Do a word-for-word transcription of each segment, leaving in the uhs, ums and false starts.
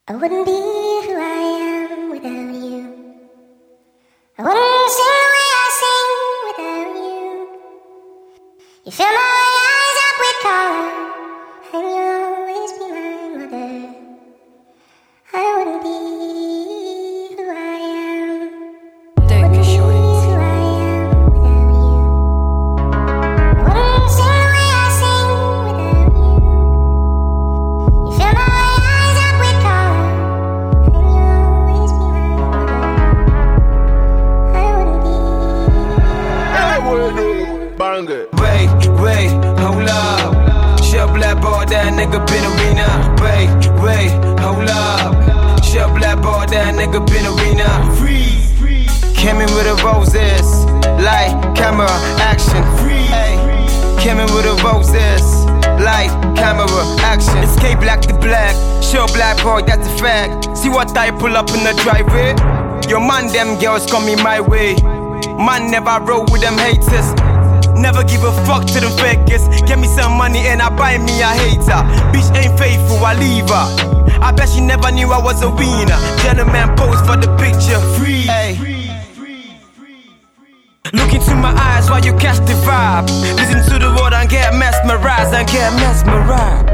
I wouldn't be who I am without you. I wouldn't sing the way I sing without you. You fill my eyes up with color, and you'll always be my mother. I wouldn't be who I am. Wouldn't be who I am without you. I wouldn't sing the way I sing without you. You fill my eyes up with color, and you'll always be my mother. I wouldn't be. I wouldn't be. Bang it. Wait, wait, hold up. Shell black ball, that nigga been arena. Wait, wait, hold up. Shell black ball, that nigga been arena. Freeze, came in with the roses, light, camera, action. Hey, came in with the roses, light, camera, action. Escape black to black, shell black boy, that's a fact. See what I pull up in the driveway? Your man, them girls coming my way. Man never roll with them haters. Never give a fuck to them fakers. Get me some money and I buy me a hater. Bitch ain't faithful, I leave her. I bet she never knew I was a winner. Gentleman pose for the picture. Free. Hey. Look into my eyes while you catch the vibe. Listen to the word and get mesmerized and get mesmerized.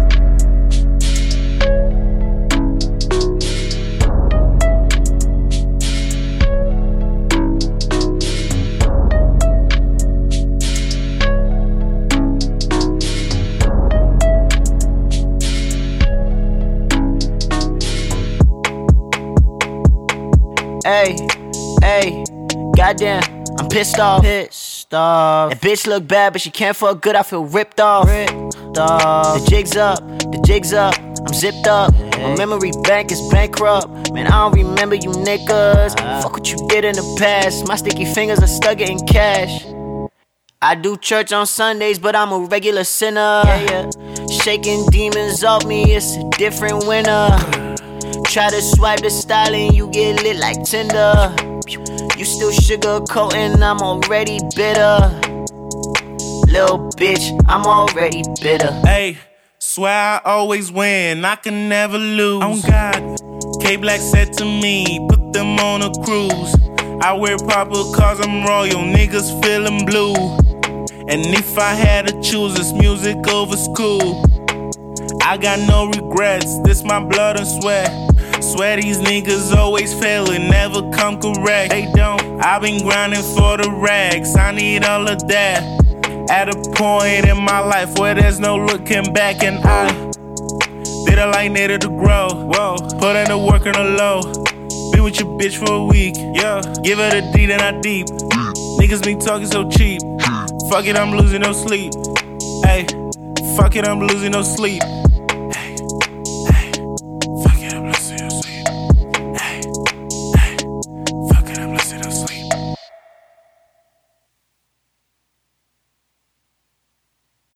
Hey, hey, goddamn, I'm pissed off. Pissed off. That bitch look bad, but she can't fuck good. I feel ripped off. Ripped off. The jig's up, the jig's up. I'm zipped up. My memory bank is bankrupt. Man, I don't remember you niggas. Fuck what you did in the past. My sticky fingers are stuck getting cash. I do church on Sundays, but I'm a regular sinner. Yeah, yeah. Shaking demons off me, it's a different winner. Try to swipe the style and you get lit like Tinder. You still sugarcoating, I'm already bitter. Little bitch, I'm already bitter. Hey, swear I always win, I can never lose. On God, K-Black said to me, put them on a cruise. I wear proper cause I'm royal, niggas feeling blue. And if I had to choose, it's music over school. I got no regrets, this my blood and sweat. Swear these niggas always fail and never come correct. They don't, I've been grinding for the rags, I need all of that. At a point in my life where there's no looking back. And I did a like needed to grow. Whoa, put in the work on the low. Be with your bitch for a week, yeah. Give her the D then I deep. Niggas be talking so cheap. Fuck it, I'm losing no sleep. Ay, fuck it, I'm losing no sleep.